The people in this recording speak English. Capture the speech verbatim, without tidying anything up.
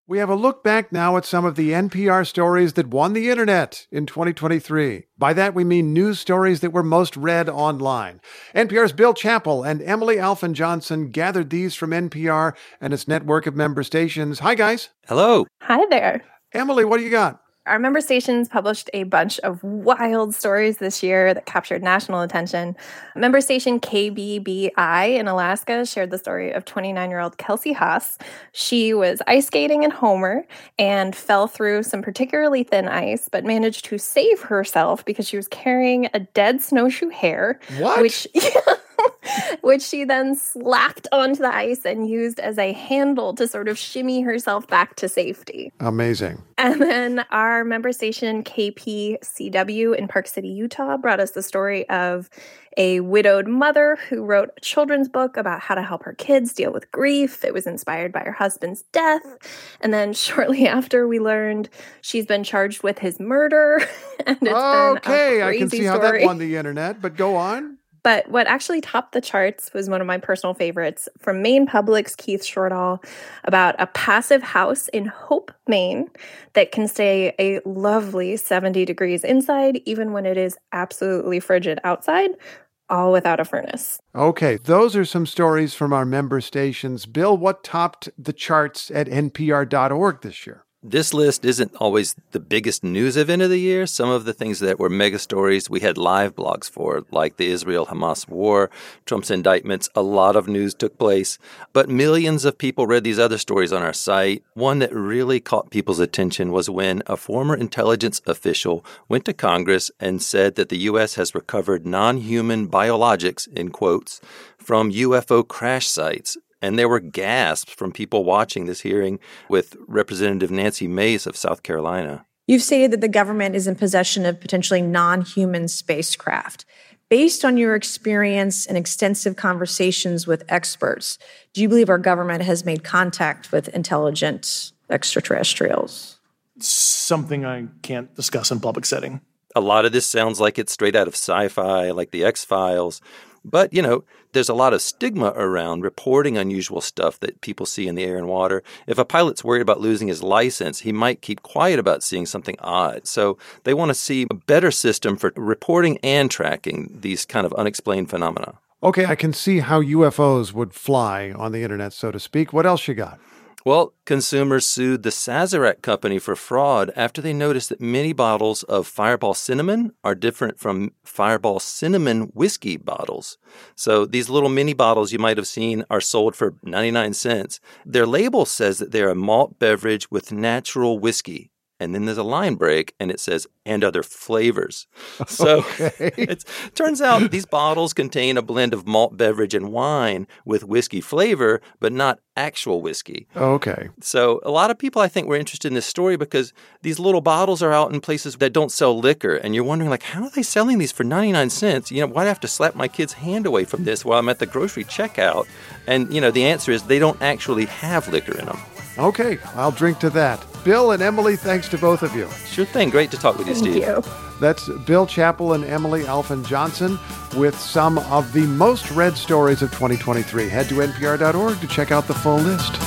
We have a look back now at some of the N P R stories that won the internet in twenty twenty-three. By that, we mean news stories that were most read online. N P R's Bill Chappell and Emily Alfin-Johnson gathered these from N P R and its network of member stations. Hi, guys. Hello. Hi there. Emily, what do you got? Our member stations published a bunch of wild stories this year that captured national attention. Member station K B B I in Alaska shared the story of twenty-nine-year-old Kelsey Haas. She was ice skating in Homer and fell through some particularly thin ice, but managed to save herself because she was carrying a dead snowshoe hare. What? Which, which she then slapped onto the ice and used as a handle to sort of shimmy herself back to safety. Amazing. And then our member station K P C W in Park City, Utah, brought us the story of a widowed mother who wrote a children's book about how to help her kids deal with grief. It was inspired by her husband's death. And then shortly after, we learned she's been charged with his murder. And it's okay, been a I can crazy see how story. that won the internet, but go on. But what actually topped the charts was one of my personal favorites from Maine Public's Keith Shortall about a passive house in Hope, Maine that can stay a lovely seventy degrees inside, even when it is absolutely frigid outside, all without a furnace. Okay, those are some stories from our member stations. Bill, what topped the charts at N P R dot org this year? This list isn't always the biggest news event of the year. Some of the things that were mega stories we had live blogs for, like the Israel-Hamas war, Trump's indictments. A lot of news took place. But millions of people read these other stories on our site. One that really caught people's attention was when a former intelligence official went to Congress and said that the U S has recovered non-human biologics, in quotes, from U F O crash sites. And there were gasps from people watching this hearing with Representative Nancy Mace of South Carolina. You've stated that the government is in possession of potentially non-human spacecraft. Based on your experience and extensive conversations with experts, do you believe our government has made contact with intelligent extraterrestrials? Something I can't discuss in public setting. A lot of this sounds like it's straight out of sci-fi, like the X-Files. But, you know, there's a lot of stigma around reporting unusual stuff that people see in the air and water. If a pilot's worried about losing his license, he might keep quiet about seeing something odd. So they want to see a better system for reporting and tracking these kind of unexplained phenomena. Okay, I can see how U F Os would fly on the internet, so to speak. What else you got? Well, consumers sued the Sazerac company for fraud after they noticed that many bottles of Fireball Cinnamon are different from Fireball Cinnamon whiskey bottles. So these little mini bottles you might have seen are sold for ninety-nine cents. Their label says that they're a malt beverage with natural whiskey. And then there's a line break, and it says, and other flavors. So okay. It turns out these bottles contain a blend of malt beverage and wine with whiskey flavor, but not actual whiskey. Okay. So a lot of people, I think, were interested in this story because these little bottles are out in places that don't sell liquor. And you're wondering, like, how are they selling these for ninety-nine cents? You know, why do I have to slap my kid's hand away from this while I'm at the grocery checkout? And, you know, the answer is they don't actually have liquor in them. Okay, I'll drink to that. Bill and Emily, thanks to both of you. Sure thing. Great to talk with you, Steve. Thank you. That's Bill Chappell and Emily Alfin-Johnson with some of the most read stories of twenty twenty-three. Head to N P R dot org to check out the full list.